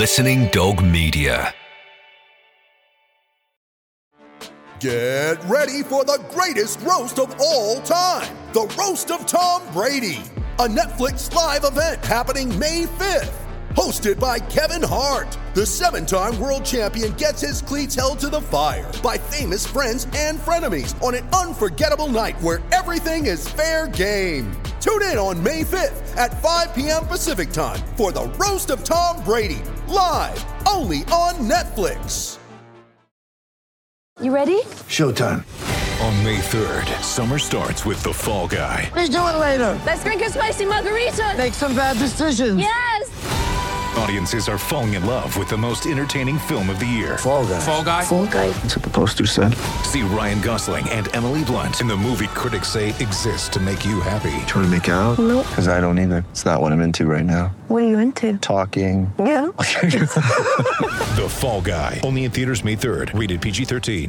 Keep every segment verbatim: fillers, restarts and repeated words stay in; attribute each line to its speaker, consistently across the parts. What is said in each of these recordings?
Speaker 1: Listening Dog Media.
Speaker 2: Get ready for the greatest roast of all time, the Roast of Tom Brady, a Netflix live event happening May fifth. Hosted by Kevin Hart, the seven-time world champion gets his cleats held to the fire by famous friends and frenemies on an unforgettable night where everything is fair game. Tune in on May fifth at five p.m. Pacific time for the Roast of Tom Brady, live only on Netflix.
Speaker 3: You ready?
Speaker 4: Showtime.
Speaker 1: On May third, summer starts with The Fall Guy.
Speaker 4: Let's do it later.
Speaker 3: Let's drink a spicy margarita.
Speaker 4: Make some bad decisions.
Speaker 3: Yes!
Speaker 1: Audiences are falling in love with the most entertaining film of the year.
Speaker 4: Fall Guy.
Speaker 1: Fall Guy?
Speaker 3: Fall Guy.
Speaker 4: That's what the poster said.
Speaker 1: See Ryan Gosling and Emily Blunt in the movie critics say exists to make you happy.
Speaker 4: Trying to make it out?
Speaker 3: Nope.
Speaker 4: Because I don't either. It's not what I'm into right now.
Speaker 3: What are you into?
Speaker 4: Talking.
Speaker 3: Yeah.
Speaker 1: The Fall Guy. Only in theaters May third. Rated P G thirteen.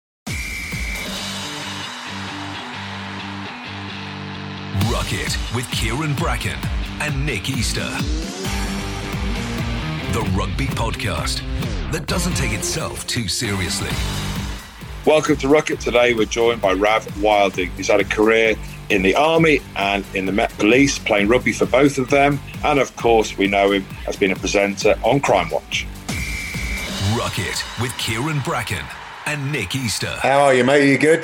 Speaker 1: Rock It with Kieran Bracken and Nick Easter. The rugby podcast that doesn't take itself too seriously.
Speaker 5: Welcome to Rock It. Today we're joined by Rav Wilding. He's had a career in the Army and in the Met Police, playing rugby for both of them. And of course, we know him as being a presenter on Crime Watch.
Speaker 1: Rock It with Kieran Bracken and Nick Easter.
Speaker 6: How are you, mate? Are you good?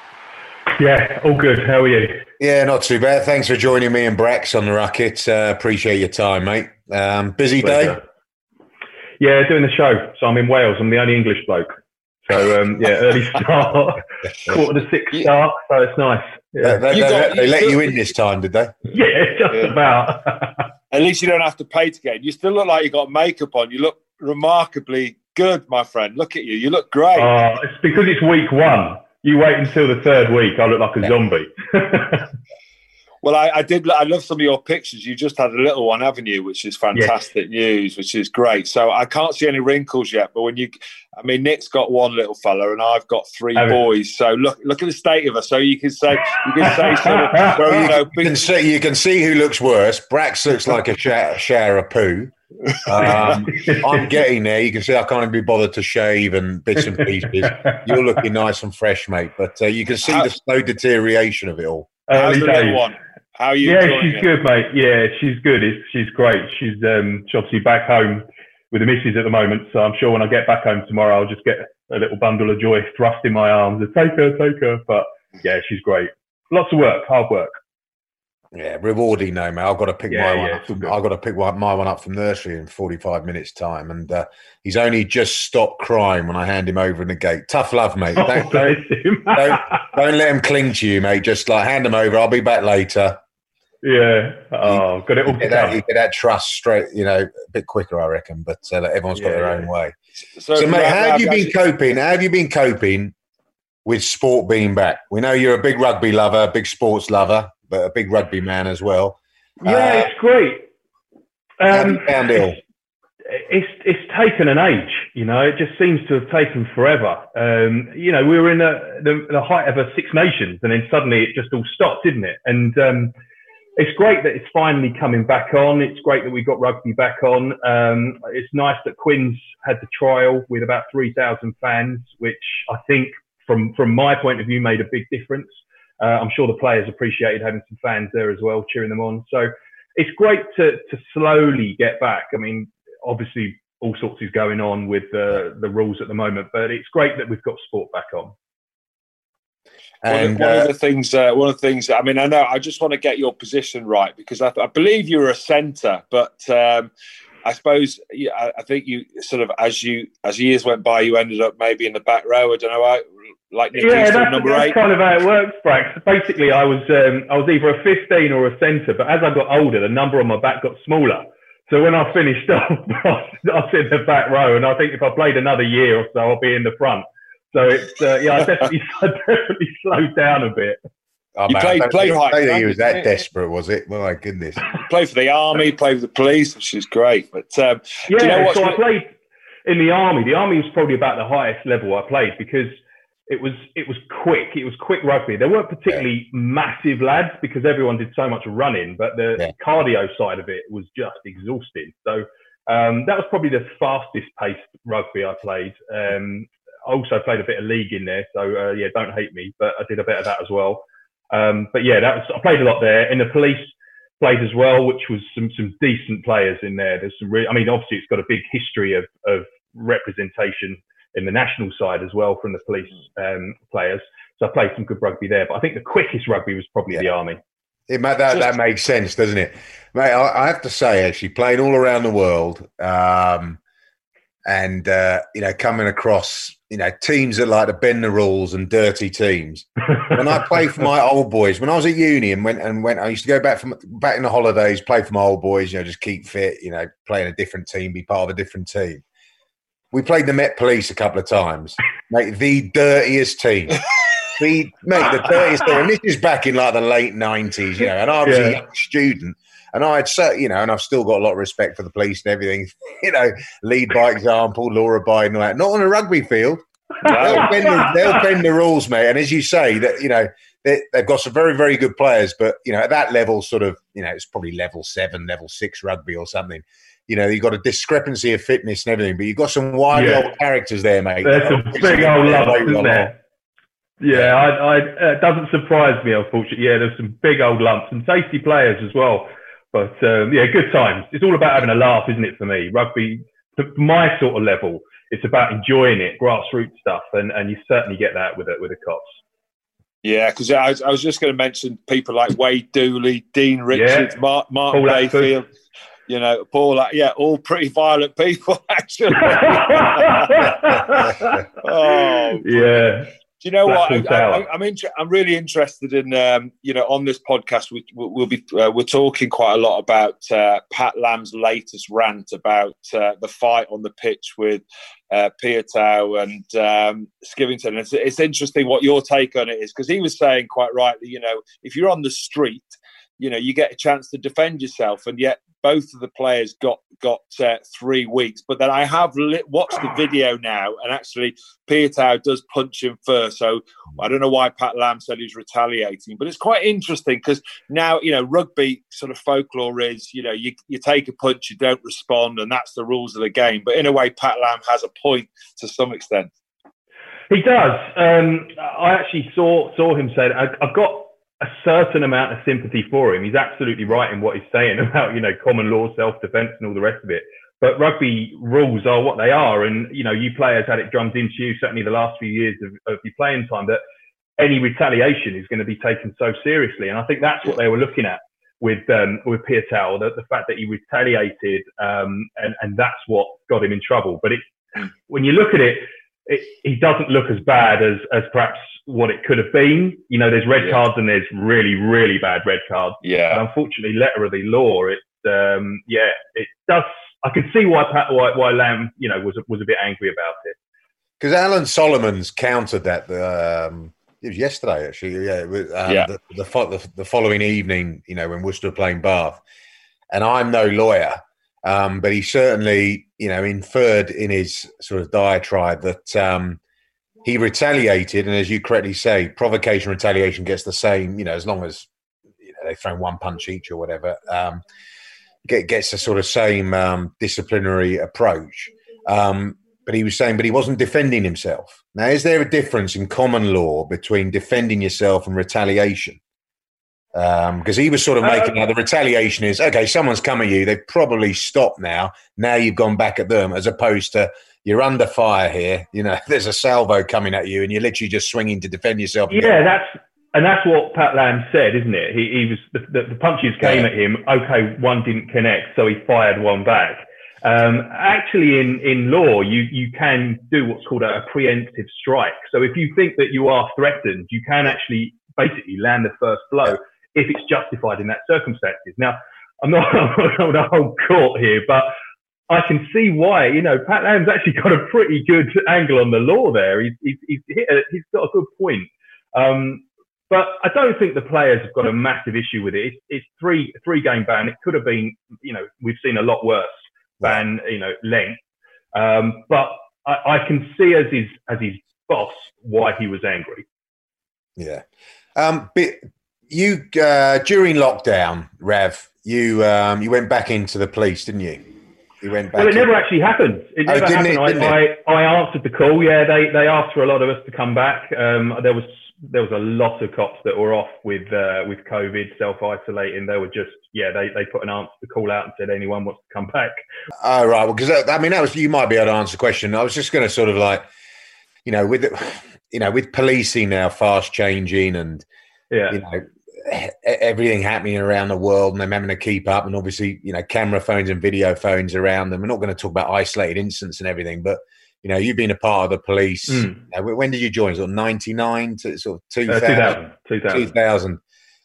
Speaker 7: Yeah, all good. How are you?
Speaker 6: Yeah, not too bad. Thanks for joining me and Brax on the Rock It. Uh, appreciate your time, mate. Um, busy
Speaker 7: Pleasure.
Speaker 6: day?
Speaker 7: Yeah, doing the show. So I'm in Wales. I'm the only English bloke. So, um, yeah, early start, quarter to six start. So it's nice. Yeah.
Speaker 6: They, they,
Speaker 5: got-
Speaker 6: they
Speaker 5: you
Speaker 6: let
Speaker 5: still-
Speaker 6: you in this time, did they?
Speaker 7: Yeah, just
Speaker 5: Yeah.
Speaker 7: about.
Speaker 5: At least you don't have to pay to get in. You still look like you got makeup on. You look remarkably good, my friend. Look at you. You look great.
Speaker 7: uh, it's because it's week one. You wait until the third week. I look like a zombie.
Speaker 5: Well, I, I did. I love some of your pictures. You just had a little one, haven't you? Which is fantastic news, which is great. So I can't see any wrinkles yet. But when you, I mean, Nick's got one little fella, and I've got three
Speaker 7: Oh.
Speaker 5: boys. So look, look at the state of us. So you can say, you can say, sort of,
Speaker 6: Well,
Speaker 5: you
Speaker 6: you,
Speaker 5: know,
Speaker 6: can see, you can see who looks worse. Brax looks like a shower, shower of poo. Um, I'm getting there. You can see I can't even be bothered to shave and bits and pieces. You're looking nice and fresh, mate. But uh, you can see the slow deterioration of it all.
Speaker 5: how's
Speaker 7: Early
Speaker 5: the little
Speaker 7: days.
Speaker 5: one? How are you?
Speaker 7: Yeah,
Speaker 5: enjoying
Speaker 7: she's
Speaker 5: it?
Speaker 7: good, mate. Yeah, she's good. It's, she's great. She's, um, she's obviously back home with the missus at the moment. So I'm sure when I get back home tomorrow, I'll just get a little bundle of joy thrust in my arms and take her, take her. But yeah, she's great. Lots of work, hard work.
Speaker 6: Yeah, rewarding though, mate. I've got to pick
Speaker 7: Yeah,
Speaker 6: my one
Speaker 7: yeah,
Speaker 6: up.
Speaker 7: it's
Speaker 6: From,
Speaker 7: good.
Speaker 6: I've got to pick one, my one up from nursery in forty-five minutes' time, and uh, he's only just stopped crying when I hand him over in the gate. Tough love, mate.
Speaker 7: Oh,
Speaker 6: Don't,
Speaker 7: bless him.
Speaker 6: don't, don't let him cling to you, mate. Just like hand him over. I'll be back later.
Speaker 7: Yeah. Oh, got it all
Speaker 6: You get that, you
Speaker 7: done.
Speaker 6: get that trust straight, you know, a bit quicker, I reckon. But uh, like, everyone's got
Speaker 7: Yeah,
Speaker 6: their
Speaker 7: yeah.
Speaker 6: own way.
Speaker 5: So,
Speaker 6: So, mate,
Speaker 5: Rav,
Speaker 6: how have you
Speaker 5: Rav,
Speaker 6: been coping? How have you been coping with sport being back? We know you're a big rugby lover, a big sports lover, but a big rugby man as well.
Speaker 7: Yeah,
Speaker 6: Uh,
Speaker 7: it's great.
Speaker 6: How have
Speaker 7: Um,
Speaker 6: you found it all?
Speaker 7: it's it's taken an age, you know. It just seems to have taken forever. Um, you know, we were in the, the the height of a Six Nations, and then suddenly it just all stopped, didn't it? And um, it's great that it's finally coming back on. It's great that we got rugby back on. Um, it's nice that Quins had the trial with about three thousand fans, which I think, from from my point of view, made a big difference. Uh, I'm sure the players appreciated having some fans there as well, cheering them on. So it's great to to slowly get back. I mean, obviously all sorts is going on with the the rules at the moment, but it's great that we've got sport back on.
Speaker 6: And
Speaker 5: one, of, one
Speaker 6: uh,
Speaker 5: of the things, uh, one of the things. I mean, I know. I just want to get your position right because I, I believe you were a centre, but um, I suppose yeah, I, I think you sort of as you as years went by, you ended up maybe in the back row. I don't know, I, like Nick
Speaker 7: Yeah,
Speaker 5: Easton,
Speaker 7: that's,
Speaker 5: number
Speaker 7: that's
Speaker 5: eight.
Speaker 7: kind of how it works, Brax. Basically, I was um, I was either a fifteen or a centre, but as I got older, the number on my back got smaller. So when I finished off, I was in the back row, and I think if I played another year or so, I'll be in the front. So it's uh, yeah, I definitely, I definitely slowed down a bit.
Speaker 6: oh,
Speaker 5: You
Speaker 6: man,
Speaker 5: played-
Speaker 6: I don't
Speaker 5: played
Speaker 6: think-
Speaker 5: high,
Speaker 6: I don't think he
Speaker 5: right?
Speaker 6: was that desperate, was it? My goodness.
Speaker 5: Play for the army, play for the police, which is great. But um,
Speaker 7: Yeah,
Speaker 5: do you know what's
Speaker 7: so I
Speaker 5: re-
Speaker 7: played in the army. The army was probably about the highest level I played because it was it was quick. It was quick rugby. There weren't particularly massive lads because everyone did so much running, but the
Speaker 6: Yeah.
Speaker 7: cardio side of it was just exhausting. So Um, that was probably the fastest paced rugby I played. Um, I also played a bit of league in there, so uh, yeah, don't hate me, but I did a bit of that as well. Um, but yeah, that was I played a lot there. In the police, played as well, which was some some decent players in there. There's some, re- I mean, obviously it's got a big history of of representation in the national side as well from the police um, players. So I played some good rugby there. But I think the quickest rugby was probably yeah. the army.
Speaker 6: It, that that makes sense, doesn't it, mate? I, I have to say, actually, playing all around the world, um, and uh, you know, coming across you know teams that like to bend the rules and dirty teams. When I played for my old boys, when I was at uni and went and went, I used to go back from back in the holidays, play for my old boys. You know, just keep fit. You know, play in a different team, be part of a different team. We played the Met Police a couple of times, mate. The dirtiest team. The, mate, the dirtiest thing, and this is back in like the late nineties, you know, and I was yeah. a young student, and I had, so, you know, and I've still got a lot of respect for the police and everything, you know, lead by example, law abiding, all that. Not on a rugby field. They'll bend, the, they'll bend the rules, mate. And as you say, that you know, they, they've got some very, very good players, but you know, at that level, sort of, you know, it's probably level seven, level six rugby or something. You know, you've got a discrepancy of fitness and everything, but you've got some wild yeah. old characters there, mate.
Speaker 7: There's some big old lumps, isn't there? Yeah, I, I, it doesn't surprise me, unfortunately. Yeah, there's some big old lumps and tasty players as well. But, um, yeah, good times. It's all about having a laugh, isn't it, for me? Rugby, for my sort of level, it's about enjoying it, grassroots stuff, and, and you certainly get that with it with the Cops.
Speaker 5: Yeah, because I, I was just going to mention people like Wade Dooley, Dean Richards, yeah. Mark, Mark
Speaker 7: Paul
Speaker 5: Bayfield. Atford. You know, Paul, yeah, all pretty violent people, actually. Oh,
Speaker 7: yeah.
Speaker 5: Do you know Black what? I, I, I'm inter- I'm really interested in. Um, you know, on this podcast, we, we'll be uh, we're talking quite a lot about uh, Pat Lam's latest rant about uh, the fight on the pitch with uh, Piutau and um, Skivington. It's, it's interesting what your take on it is, because he was saying quite rightly, you know, if you're on the street, you know, you get a chance to defend yourself, and yet both of the players got got uh, three weeks. But then I have li- watched the video now, and actually Piutau does punch him first. So I don't know why Pat Lam said he was retaliating, but it's quite interesting because now, you know, rugby sort of folklore is, you know, you, you take a punch, you don't respond, and that's the rules of the game. But in a way, Pat Lam has a point to some extent.
Speaker 7: He does. Um, I actually saw saw him say, I, I've got a certain amount of sympathy for him. He's absolutely right in what he's saying about, you know, common law, self-defense and all the rest of it. But rugby rules are what they are. And, you know, you players had it drummed into you, certainly the last few years of, of your playing time, that any retaliation is going to be taken so seriously. And I think that's what they were looking at with um, with Piutau, the, the fact that he retaliated, um, and, and that's what got him in trouble. But it, when you look at it, it, he doesn't look as bad as, as perhaps what it could have been. You know, there's red yeah. cards and there's really, really bad red cards.
Speaker 5: Yeah.
Speaker 7: And unfortunately, letter of the law, it, um, yeah, it does. I can see why Pat, why, why Lam, you know, was was a bit angry about it.
Speaker 6: Because Alan Solomons countered that. Um, it was yesterday, actually. Yeah, it was, um,
Speaker 5: yeah.
Speaker 6: The, the, the, the following evening, you know, when Worcester were playing Bath, and I'm no lawyer, um, but he certainly, you know, inferred in his sort of diatribe that. Um, He retaliated, and as you correctly say, provocation, retaliation gets the same, you know, as long as you know, they throw one punch each or whatever, um, get, gets the sort of same um, disciplinary approach. Um, but he was saying, but he wasn't defending himself. Now, is there a difference in common law between defending yourself and retaliation? Because um, he was sort of making uh, out the retaliation is, okay, someone's come at you, they've probably stopped now, now you've gone back at them, as opposed to, you're under fire here. You know, there's a salvo coming at you, and you're literally just swinging to defend yourself.
Speaker 7: Yeah, that's and that's what Pat Lam said, isn't it? He, he was the, the, the punches came yeah. at him. Okay, one didn't connect, so he fired one back. Um, actually, in in law, you you can do what's called a, a preemptive strike. So if you think that you are threatened, you can actually basically land the first blow if it's justified in that circumstances. Now, I'm not on the whole court here, but I can see why, you know, Pat Lam's actually got a pretty good angle on the law there. He's, he's, he's, hit a, he's got a good point. Um, but I don't think the players have got a massive issue with it. It's, it's three, three game ban. It could have been, you know, we've seen a lot worse ban, you know, length. Um, but I, I can see as his, as his boss why he was angry.
Speaker 6: Yeah. Um, but you, uh, during lockdown, Rav, you, um, you went back into the police, didn't you? He went back.
Speaker 7: Well, it
Speaker 6: in.
Speaker 7: never actually happened. It
Speaker 6: Oh,
Speaker 7: never
Speaker 6: didn't
Speaker 7: happened.
Speaker 6: it? Didn't
Speaker 7: I,
Speaker 6: it?
Speaker 7: I, I answered the call. Yeah, they, they asked for a lot of us to come back. Um, there was there was a lot of cops that were off with uh, with COVID, self-isolating. They were just, yeah, they, they put an answer to call out and said anyone wants to come back.
Speaker 6: Oh, right. Well, because I mean, that was, you might be able to answer the question. I was just going to sort of like, you know, with the, you know, with policing now fast changing and,
Speaker 7: Yeah.
Speaker 6: you know, everything happening around the world and them having to keep up, and obviously, you know, camera phones and video phones around them. We're not going to talk about isolated incidents and everything, but you know, you've been a part of the police.
Speaker 7: Mm.
Speaker 6: You know, when did you join? Sort of ninety-nine to sort of two thousand?
Speaker 7: Uh, two thousand.
Speaker 6: two thousand.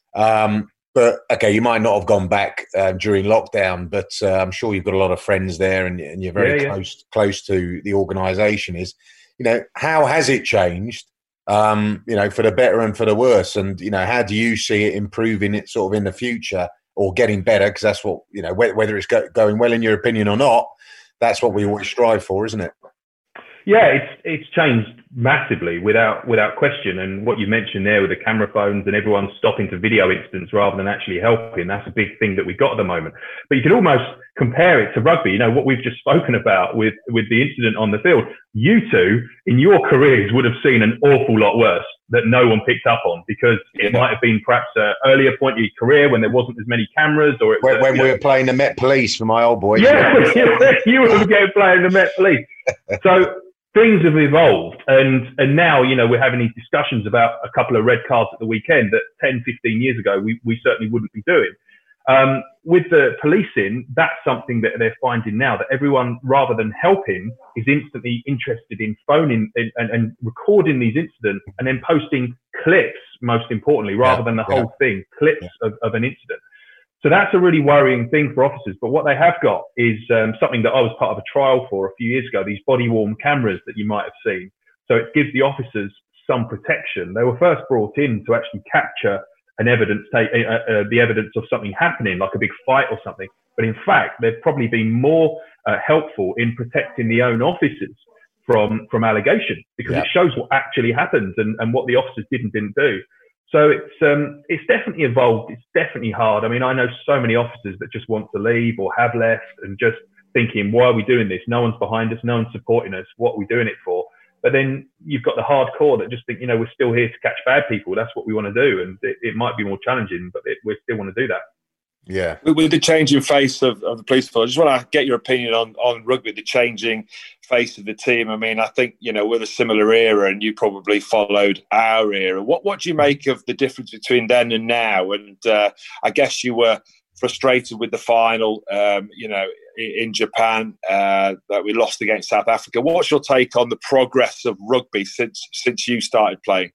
Speaker 6: Um, but okay, you might not have gone back uh, during lockdown, but uh, I'm sure you've got a lot of friends there, and, and you're very
Speaker 7: Yeah, yeah.
Speaker 6: close close to the organisation. Is, you know, how has it changed? Um, you know, for the better and for the worse, and you know, how do you see it improving it sort of in the future or getting better? Because that's what, you know, wh- whether it's go- going well in your opinion or not, that's what we always strive for, isn't it?
Speaker 7: Yeah, it's it's changed massively without without question. And what you mentioned there with the camera phones and everyone stopping to video incidents rather than actually helping, that's a big thing that we got at the moment. But you can almost compare it to rugby. You know, what we've just spoken about with, with the incident on the field. You two, in your careers, would have seen an awful lot worse that no one picked up on, because it might have been perhaps an earlier point in your career when there wasn't as many cameras, or it was,
Speaker 6: When, when
Speaker 7: you
Speaker 6: we
Speaker 7: know,
Speaker 6: were playing the Met Police for my old boys.
Speaker 7: yeah, you were going playing the Met Police. So things have evolved, and and now, you know, we're having these discussions about a couple of red cards at the weekend that ten, fifteen years ago we, we certainly wouldn't be doing. Um, with the policing, that's something that they're finding now, that everyone, rather than helping, is instantly interested in phoning and, and, and recording these incidents and then posting clips, most importantly, rather
Speaker 6: Yeah,
Speaker 7: than the
Speaker 6: yeah.
Speaker 7: whole thing, clips
Speaker 6: Yeah.
Speaker 7: of, of an incident. So that's a really worrying thing for officers. But what they have got is um, something that I was part of a trial for a few years ago, these body-worn cameras that you might have seen. So it gives the officers some protection. They were first brought in to actually capture an evidence, take, uh, uh, the evidence of something happening, like a big fight or something. But in fact, they've probably been more uh, helpful in protecting the own officers from, from allegation, because
Speaker 6: Yeah.
Speaker 7: it shows what actually happened and, and what the officers did and didn't do. So it's um, it's definitely evolved. It's definitely hard. I mean, I know so many officers that just want to leave or have left and just thinking, why are we doing this? No one's behind us. No one's supporting us. What are we doing it for? But then you've got the hardcore that just think, you know, we're still here to catch bad people. That's what we want to do. And it, it might be more challenging, but it, we still want to do that.
Speaker 6: Yeah.
Speaker 5: With, with the changing face of, of the police force, I just want to get your opinion on, on rugby, the changing face of the team. I mean, I think, you know, we're a similar era, and you probably followed our era. What what do you make of the difference between then and now? And uh, I guess you were frustrated with the final, um, you know, in, in Japan, uh, that we lost against South Africa. What's your take on the progress of rugby since since you started playing?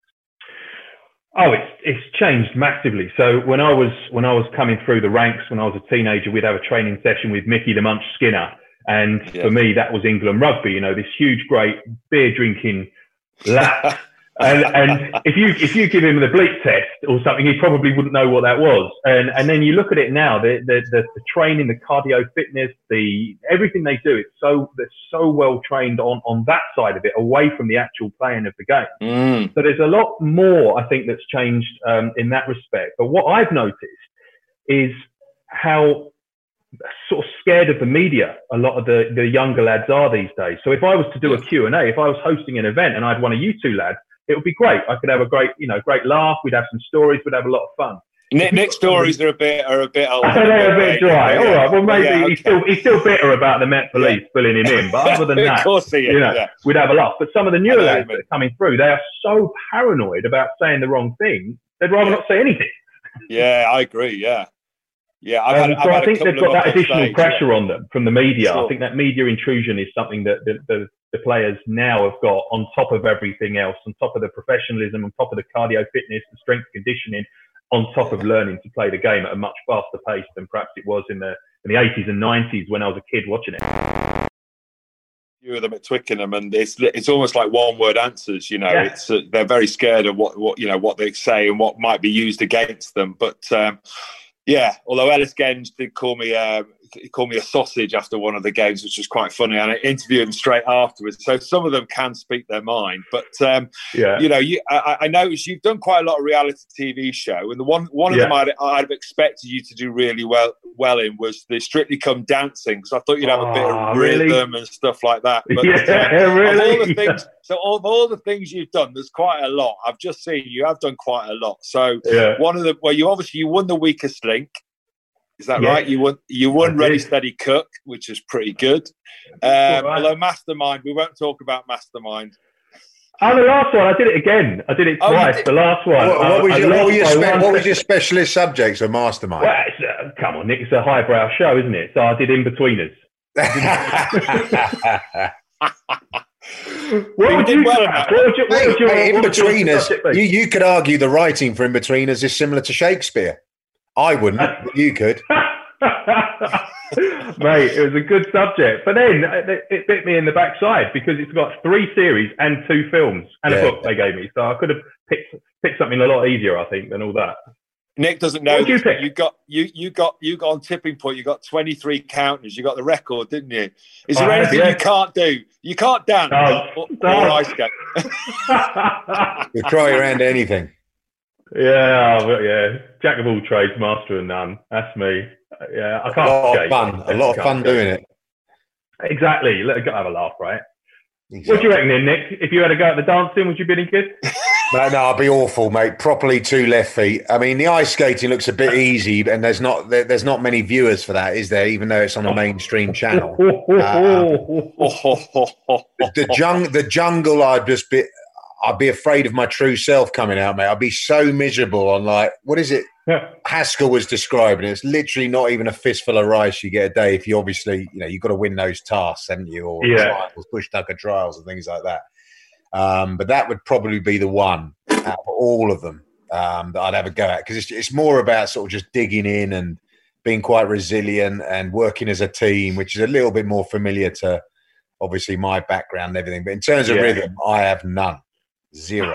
Speaker 7: Oh, it's it's changed massively. So when I was when I was coming through the ranks, when I was a teenager, we'd have a training session with Mickey the Munch Skinner, and
Speaker 5: Yeah.
Speaker 7: for me that was England rugby. You know, this huge, great beer drinking lad. and and if you if you give him the bleep test or something, he probably wouldn't know what that was. And and then you look at it now, the the the, the training, the cardio fitness, the everything they do, it's so they're so well trained on on that side of it, away from the actual playing of the game.
Speaker 5: Mm.
Speaker 7: So there's a lot more, I think, that's changed um, in that respect. But what I've noticed is how sort of scared of the media a lot of the, the younger lads are these days. So if I was to do a Q and A, if I was hosting an event and I had one of you two lads, it would be great. I could have a great, you know, great laugh. We'd have some stories. We'd have a lot of fun.
Speaker 5: Nick, Nick's stories are a bit are a bit old.
Speaker 7: They're a bit dry. All right. Well, maybe
Speaker 5: Yeah, okay.
Speaker 7: he's still he's still bitter about the Met Police
Speaker 5: Yeah.
Speaker 7: pulling him in. But other than
Speaker 5: Of
Speaker 7: that,
Speaker 5: course he is,
Speaker 7: you know,
Speaker 5: yeah.
Speaker 7: we'd have a laugh. But some of the
Speaker 5: I
Speaker 7: newer
Speaker 5: know,
Speaker 7: lads
Speaker 5: mate.
Speaker 7: that are coming through, they are so paranoid about saying the wrong thing, they'd rather
Speaker 5: Yeah.
Speaker 7: not say anything.
Speaker 5: Yeah, I agree. Yeah, yeah. I've
Speaker 7: Um,
Speaker 5: had,
Speaker 7: so
Speaker 5: I've had
Speaker 7: I
Speaker 5: a
Speaker 7: think
Speaker 5: couple
Speaker 7: they've got
Speaker 5: of
Speaker 7: that
Speaker 5: up on
Speaker 7: additional
Speaker 5: stage,
Speaker 7: pressure
Speaker 5: yeah.
Speaker 7: on them from the media.
Speaker 5: Sure.
Speaker 7: I think that media intrusion is something that the, the, the players now have got on top of everything else, on top of the professionalism, on top of the cardio fitness, the strength conditioning, on top of learning to play the game at a much faster pace than perhaps it was in the in the eighties and nineties when I was a kid watching it.
Speaker 5: Few of them at Twickenham, and it's it's almost like one word answers. You know,
Speaker 7: Yeah.
Speaker 5: it's uh, they're very scared of what what you know what they say and what might be used against them. But um, yeah, although Ellis Genge did call me, um, he called me a sausage after one of the games, which was quite funny. And I interviewed him straight afterwards. So some of them can speak their mind. But, um,
Speaker 7: yeah.
Speaker 5: you know, you, I, I noticed you've done quite a lot of reality T V show. And the one one of yeah. them I'd, I'd have expected you to do really well well in was the Strictly Come Dancing, because I thought you'd have a bit of rhythm really? and stuff like that. But
Speaker 7: yeah,
Speaker 5: uh,
Speaker 7: really?
Speaker 5: of all the things, so of all the things you've done, there's quite a lot. I've just seen you have done quite a lot. So
Speaker 7: yeah.
Speaker 5: one of the, well, you obviously, you won the Weakest Link. Is that yeah. right? You won. You won Ready Steady Cook, which is pretty good. Um, right. Although Mastermind, we won't talk about Mastermind.
Speaker 7: Oh, the last one, I did it again. I did it twice. Oh, the last one.
Speaker 6: What, what, was, your, what, were your spe- what was your specialist subjects of Mastermind?
Speaker 7: Well, it's, uh, come on, Nick, it's a highbrow show, isn't it? So I did In-Betweeners. What would you say?
Speaker 6: In-Betweeners, you, you could argue the writing for In-Betweeners is similar to Shakespeare. I wouldn't, but you could.
Speaker 7: Mate, it was a good subject. But then it, it bit me in the backside because it's got three series and two films and yeah. a book they gave me. So I could have picked, picked something a lot easier, I think, than all that.
Speaker 5: Nick doesn't know. You, you got you you got you got on Tipping Point. You got twenty-three counters. You got the record, didn't you? Is there I anything have, yeah. you can't do? You can't dance
Speaker 7: no,
Speaker 5: or,
Speaker 7: no.
Speaker 5: or ice skate.
Speaker 6: You try your hand to anything.
Speaker 7: Yeah, yeah. Jack of all trades, master of none. That's me. Yeah, I can't.
Speaker 6: A lot
Speaker 7: skate.
Speaker 6: of fun. A lot of fun doing it.
Speaker 7: Exactly. Let got to have a laugh, right? Exactly. What do you reckon, then, Nick? If you had to go at the dancing, would you be any good?
Speaker 6: No, no, I'd be awful, mate. Properly two left feet. I mean, the ice skating looks a bit easy, and there's not there, there's not many viewers for that, is there? Even though it's on a mainstream channel. Uh, the, the, jung, the jungle, I'd just be, I'd be afraid of my true self coming out, mate. I'd be so miserable on like, what is it? Haskell was describing it. It's literally not even a fistful of rice you get a day if you obviously, you know, you've got to win those tasks, haven't you? Or
Speaker 7: yeah.
Speaker 6: trials, bush tucker trials and things like that. Um, but that would probably be the one out of all of them um, that I'd have a go at, because it's, it's more about sort of just digging in and being quite resilient and working as a team, which is a little bit more familiar to obviously my background and everything. But in terms of yeah. rhythm, I have none. Zero.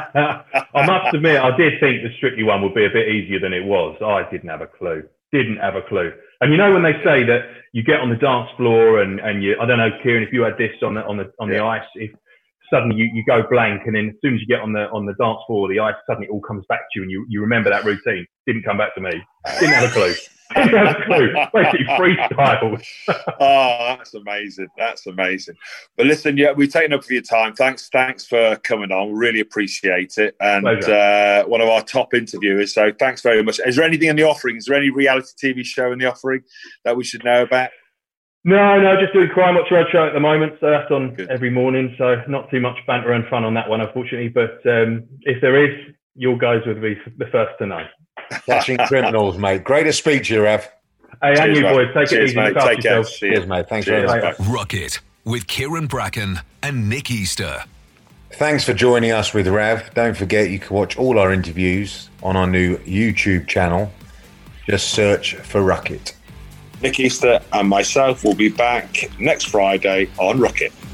Speaker 7: I must admit, I did think the Strictly one would be a bit easier than it was. I didn't have a clue. Didn't have a clue. And you know when they say that you get on the dance floor and, and you, I don't know, Kieran, if you had this on the on the on yeah. the ice, if suddenly you, you go blank, and then as soon as you get on the on the dance floor, the ice suddenly all comes back to you, and you, you remember that routine. Didn't come back to me. Didn't have a clue. Didn't have a clue. Basically freestyle.
Speaker 5: Oh, that's amazing. That's amazing. But listen, yeah, we've taken up for your time. Thanks, thanks for coming on. We really appreciate it. And uh, one of our top interviewers. So thanks very much. Is there anything in the offering? Is there any reality T V show in the offering that we should know about?
Speaker 7: No, no, just doing Crime Watch Roadshow at the moment. So that's on Good. every morning. So not too much banter and fun on that one, unfortunately. But um, if there is, your guys would be the first to know.
Speaker 6: Catching criminals, mate. Great to speak to you, Rev.
Speaker 7: Hey, and you boys. Take
Speaker 5: Cheers,
Speaker 7: it easy.
Speaker 5: Mate.
Speaker 7: Look
Speaker 5: Take care.
Speaker 7: yourself.
Speaker 6: Cheers, mate. Thanks very much.
Speaker 1: Rocket with Kieran Bracken and Nick Easter.
Speaker 6: Thanks for joining us with Rav. Don't forget you can watch all our interviews on our new YouTube channel. Just search for Rocket.
Speaker 5: Nick Easter and myself will be back next Friday on Rocket.